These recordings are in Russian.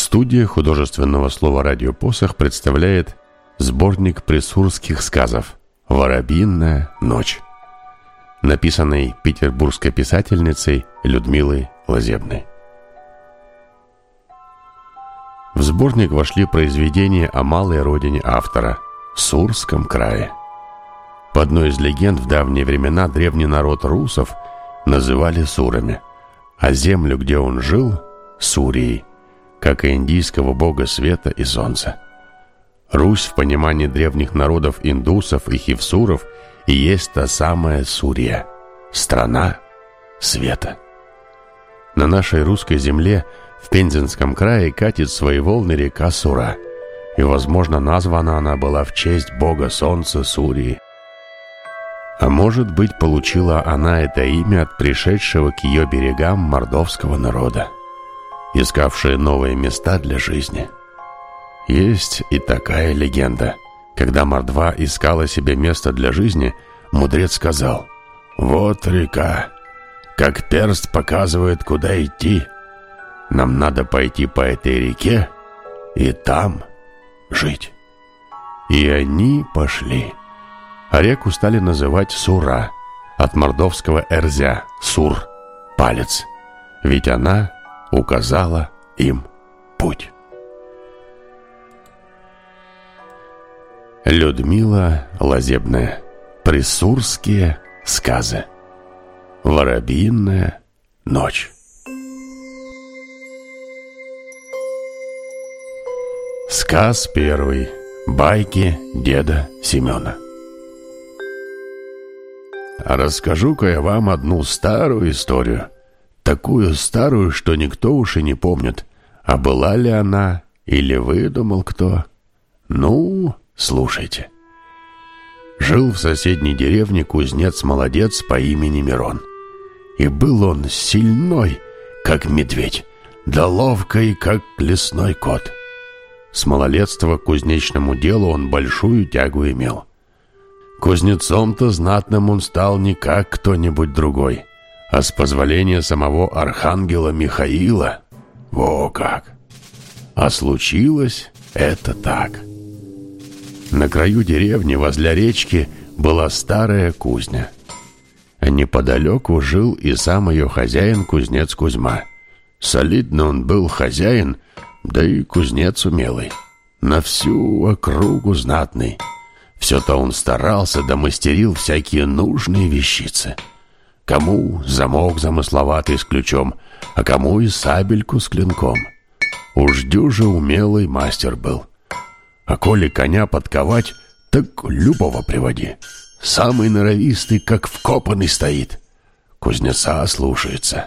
Студия художественного слова «Радиопосох» представляет сборник присурских сказов «Воробьиная ночь», написанный петербургской писательницей Людмилой Лазебной. В сборник вошли произведения о малой родине автора – Сурском крае. По одной из легенд, в давние времена древний народ русов называли сурами, а землю, где он жил – Сурией, как и индийского бога света и солнца. Русь в понимании древних народов индусов и хивсуров и есть та самая Сурия – страна света. На нашей русской земле в Пензенском крае катит свои волны река Сура, и, возможно, названа она была в честь бога солнца Сурии. А может быть, получила она это имя от пришедшего к ее берегам мордовского народа, искавшие новые места для жизни. Есть и такая легенда. Когда мордва искала себе место для жизни, мудрец сказал: «Вот река, как перст показывает, куда идти. Нам надо пойти по этой реке и там жить». И они пошли. А реку стали называть Сура, от мордовского эрзя – сур, палец, ведь она указала им путь. Людмила Лазебная. Присурские сказы. Воробьиная ночь. Сказ первый. Байки деда Семена. Расскажу-ка я вам одну старую историю. Такую старую, что никто уж и не помнит, а была ли она или выдумал кто. Ну, слушайте. Жил в соседней деревне кузнец-молодец по имени Мирон. И был он сильной, как медведь, да ловкий, как лесной кот. С малолетства к кузнечному делу он большую тягу имел. Кузнецом-то знатным он стал не как кто-нибудь другой, а с позволения самого архангела Михаила. Во как! А случилось это так. На краю деревни возле речки была старая кузня. А неподалеку жил и сам ее хозяин, кузнец Кузьма. Солидно он был хозяин, да и кузнец умелый. На всю округу знатный. Все-то он старался да мастерил всякие нужные вещицы. Кому замок замысловатый с ключом, а кому и сабельку с клинком. Уж дюже умелый мастер был. А коли коня подковать, так любого приводи. Самый норовистый, как вкопанный стоит. Кузнеца слушается.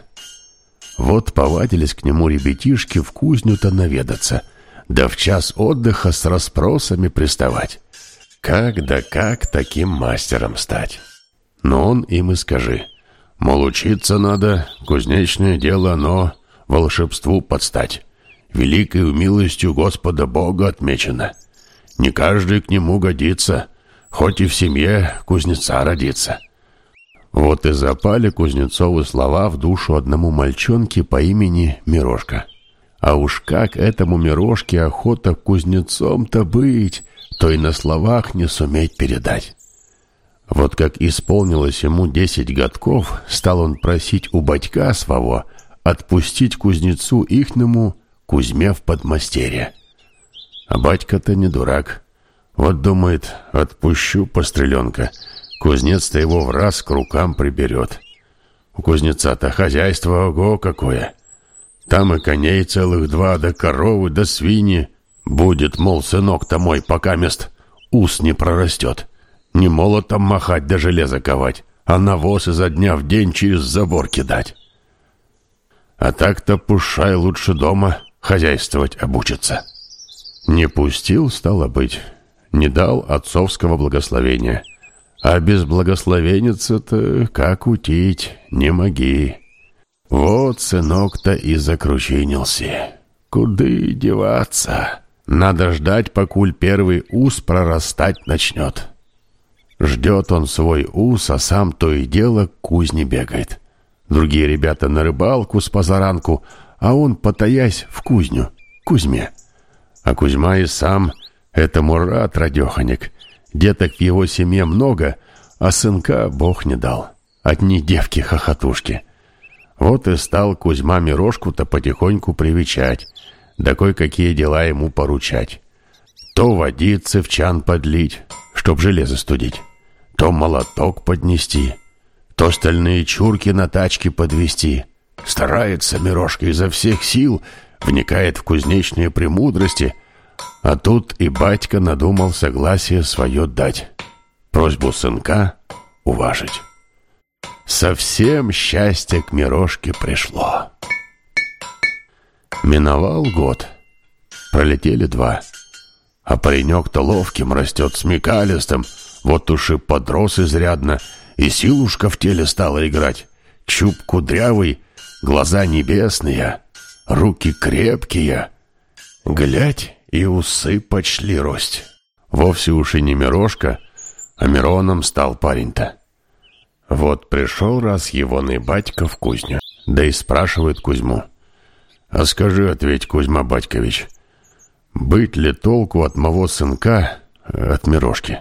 Вот повадились к нему ребятишки в кузню-то наведаться, да в час отдыха с расспросами приставать. Как да как таким мастером стать? Но он им и скажи, мол, учиться надо, кузнечное дело, оно волшебству подстать. Великою милостью Господа Бога отмечено. Не каждый к нему годится, хоть и в семье кузнеца родится. Вот и запали Кузнецовы слова в душу одному мальчонке по имени Мирошка. А уж как этому Мирошке охота кузнецом-то быть, то и на словах не суметь передать. Вот как исполнилось ему 10 годков, стал он просить у батька своего отпустить кузнецу ихнему Кузьме в подмастерье. А батька-то не дурак. Вот думает, отпущу постреленка, кузнец-то его враз к рукам приберет. У кузнеца-то хозяйство ого какое. Там и коней целых 2, да коровы, да свиньи. Будет, мол, сынок-то мой, пока мест ус не прорастет. Не молотом махать да железо ковать, а навоз изо дня в день через забор кидать. А так-то пушай лучше дома хозяйствовать обучиться. Не пустил, стало быть, не дал отцовского благословения. А без благословенницы-то как утить, не моги. Вот сынок-то и закручинился. Куды деваться? Надо ждать, покуль первый ус прорастать начнет. Ждет он свой ус, а сам то и дело к кузне бегает. Другие ребята на рыбалку с позаранку, а он, потаясь, в кузню. Кузьме. А Кузьма и сам этому рад, радеханик. Деток в его семье много, а сынка Бог не дал. Одни девки-хохотушки. Вот и стал Кузьма Мирошку-то потихоньку привечать, да кое-какие дела ему поручать. То водицы в чан подлить, чтоб железо студить, то молоток поднести, то стальные чурки на тачке подвести. Старается Мирошка изо всех сил, вникает в кузнечные премудрости, а тут и батька надумал согласие свое дать, просьбу сынка уважить. Совсем счастье к Мирошке пришло. Миновал год, пролетели 2, а паренек-то ловким растет, смекалистым, вот уж и подрос изрядно, и силушка в теле стала играть. Чуб кудрявый, глаза небесные, руки крепкие. Глядь, и усы почли рость. Вовсе уж и не Мирошка, а Мироном стал парень-то. Вот пришел раз егоный батька в кузню, да и спрашивает Кузьму: «А скажи, ответь, Кузьма Батькович, быть ли толку от моего сынка, от Мирошки?»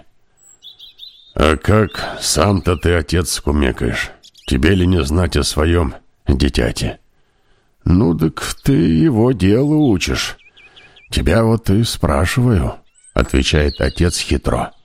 «А как сам-то ты, отец, кумекаешь? Тебе ли не знать о своем дитяти?» «Ну, так ты его делу учишь. Тебя вот и спрашиваю», — отвечает отец хитро.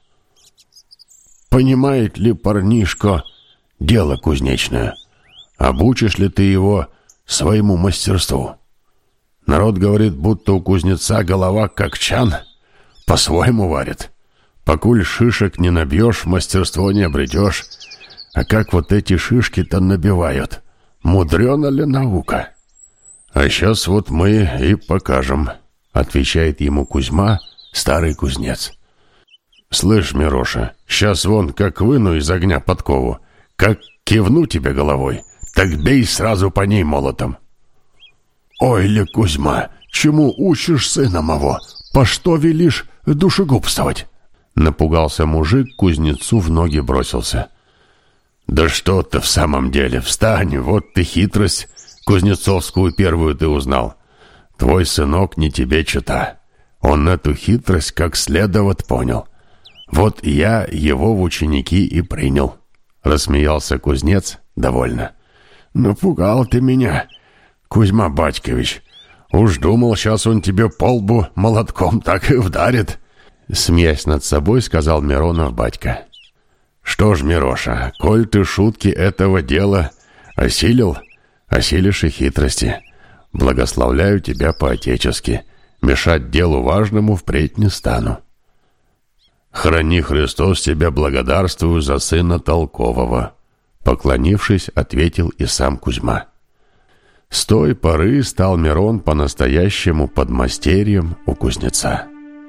«Понимает ли парнишко дело кузнечное? Обучишь ли ты его своему мастерству? Народ говорит, будто у кузнеца голова как чан, по-своему варит. Покуль шишек не набьешь, мастерство не обретешь. А как вот эти шишки-то набивают? Мудрена ли наука?» «А сейчас вот мы и покажем», — отвечает ему Кузьма, старый кузнец. «Слышь, Мироша, сейчас вон как выну из огня подкову, как кивну тебе головой, так бей сразу по ней молотом». «Ой ли, Кузьма, чему учишь сына моего? По что велишь душегубствовать?» Напугался мужик, кузнецу в ноги бросился. «Да что ты в самом деле, встань, вот ты хитрость кузнецовскую первую ты узнал. Твой сынок не тебе чета. Он эту хитрость как следовать понял. Вот я его в ученики и принял». Рассмеялся кузнец довольно. «Напугал ты меня, Кузьма Батькович. Уж думал, сейчас он тебе по лбу молотком так и вдарит», — смеясь над собой, сказал Миронов батька. «Что ж, Мироша, коль ты шутки этого дела осилил, осилишь и хитрости. Благословляю тебя по-отечески. Мешать делу важному впредь не стану. Храни Христос тебя, благодарствую за сына толкового», — поклонившись, ответил и сам Кузьма. С той поры стал Мирон по-настоящему подмастерьем у кузнеца.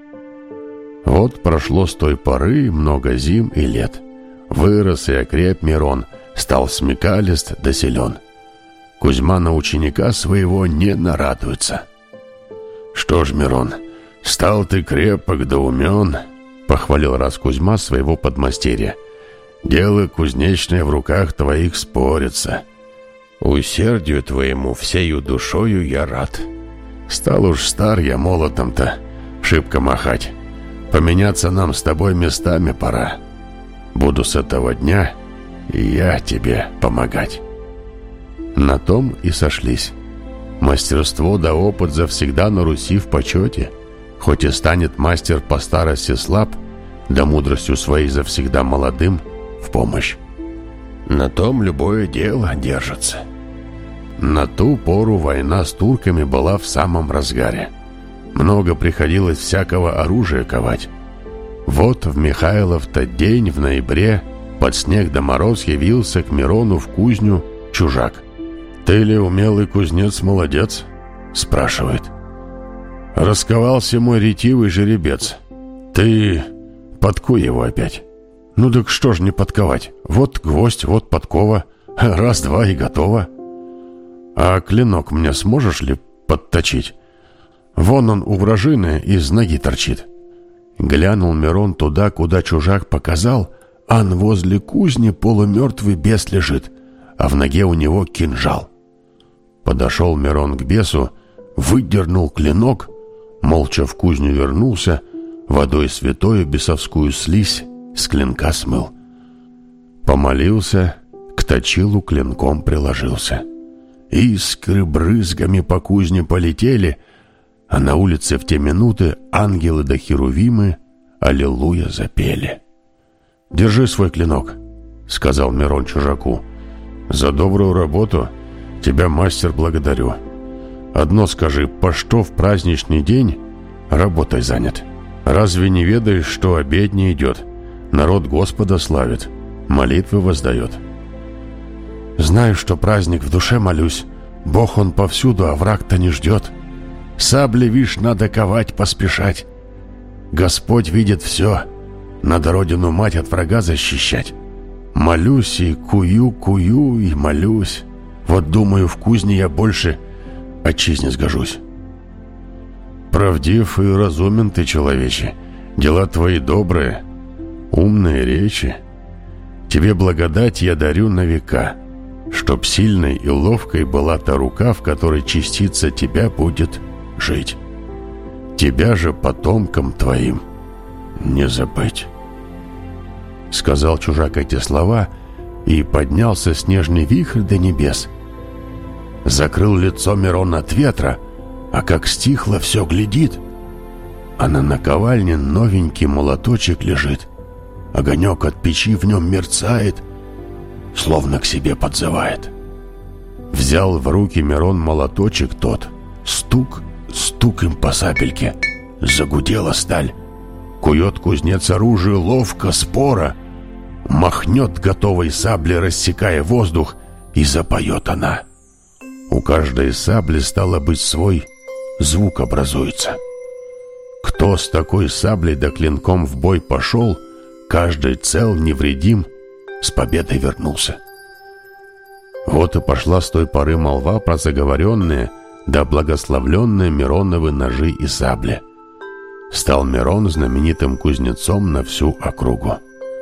Вот прошло с той поры много зим и лет. Вырос и окреп Мирон, стал смекалист да силен. Кузьма на ученика своего не нарадуется. «Что ж, Мирон, стал ты крепок да умен», — похвалил раз Кузьма своего подмастерья. «Дело кузнечное в руках твоих спорится. Усердию твоему всею душою я рад. Стал уж стар я молотом-то шибко махать. Поменяться нам с тобой местами пора. Буду с этого дня и я тебе помогать». На том и сошлись. Мастерство да опыт завсегда на Руси в почете. Хоть и станет мастер по старости слаб, да мудростью своей завсегда молодым в помощь. На том любое дело держится. На ту пору война с турками была в самом разгаре. Много приходилось всякого оружия ковать. Вот в Михайлов-то день в ноябре под снег да мороз явился к Мирону в кузню чужак. «Ты ли умелый кузнец молодец?» — спрашивает. «Расковался мой ретивый жеребец. Ты подкуй его опять». «Ну так что ж не подковать? Вот гвоздь, вот подкова. Раз-два и готово». «А клинок мне сможешь ли подточить? Вон он у вражины из ноги торчит». Глянул Мирон туда, куда чужак показал, ан возле кузни полумертвый бес лежит, а в ноге у него кинжал. Подошел Мирон к бесу, выдернул клинок, молча в кузню вернулся, водой святою бесовскую слизь с клинка смыл. Помолился, к точилу клинком приложился. Искры брызгами по кузне полетели, а на улице в те минуты ангелы да херувимы аллилуйя запели. «Держи свой клинок», — сказал Мирон чужаку. «За добрую работу тебя, мастер, благодарю. Одно скажи, по что в праздничный день работой занят? Разве не ведаешь, что обедня идет? Народ Господа славит, молитвы воздает». «Знаю, что праздник, в душе молюсь. Бог он повсюду, а враг-то не ждет. Сабли, вишь, надо ковать, поспешать. Господь видит все, надо родину мать от врага защищать. Молюсь и кую и молюсь. Вот думаю, в кузне я больше отчизне сгожусь». «Правдив и разумен ты, человече, дела твои добрые, умные речи. Тебе благодать я дарю на века, чтоб сильной и ловкой была та рука, в которой частица тебя будет жить. Тебя же потомкам твоим не забыть». Сказал чужак эти слова, и поднялся снежный вихрь до небес. Закрыл лицо Мирон от ветра, а как стихло, все глядит, а на наковальне новенький молоточек лежит. Огонек от печи в нем мерцает, словно к себе подзывает. Взял в руки Мирон молоточек тот, стук им по сапельке, загудела сталь. Кует кузнец оружие ловко, споро, махнет готовой саблей, рассекая воздух, и запоет она. У каждой сабли, стало быть, свой звук образуется. Кто с такой саблей да клинком в бой пошел, каждый цел, невредим, с победой вернулся. Вот и пошла с той поры молва про заговоренные да благословленные Мироновы ножи и сабли. Стал Мирон знаменитым кузнецом на всю округу.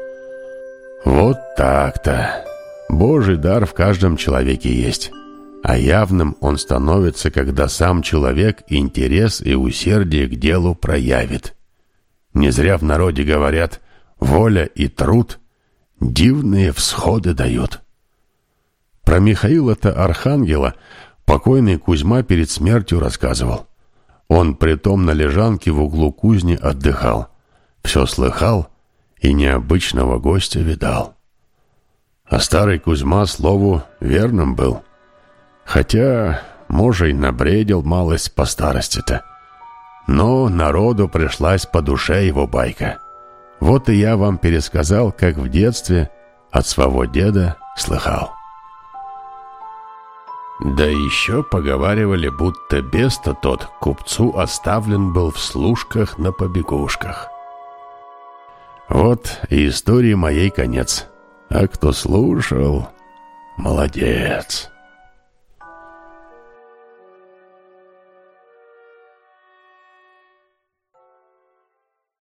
Вот так-то. Божий дар в каждом человеке есть, а явным он становится, когда сам человек интерес и усердие к делу проявит. Не зря в народе говорят: воля и труд дивные всходы дают. Про Михаила-то Архангела покойный Кузьма перед смертью рассказывал. Он притом на лежанке в углу кузни отдыхал, все слыхал и необычного гостя видал. А старый Кузьма слову верным был, хотя, может, и набредил малость по старости-то. Но народу пришлась по душе его байка. Вот и я вам пересказал, как в детстве от своего деда слыхал. Да еще поговаривали, будто бес-то тот купцу оставлен был в служках на побегушках. Вот и истории моей конец. А кто слушал, молодец.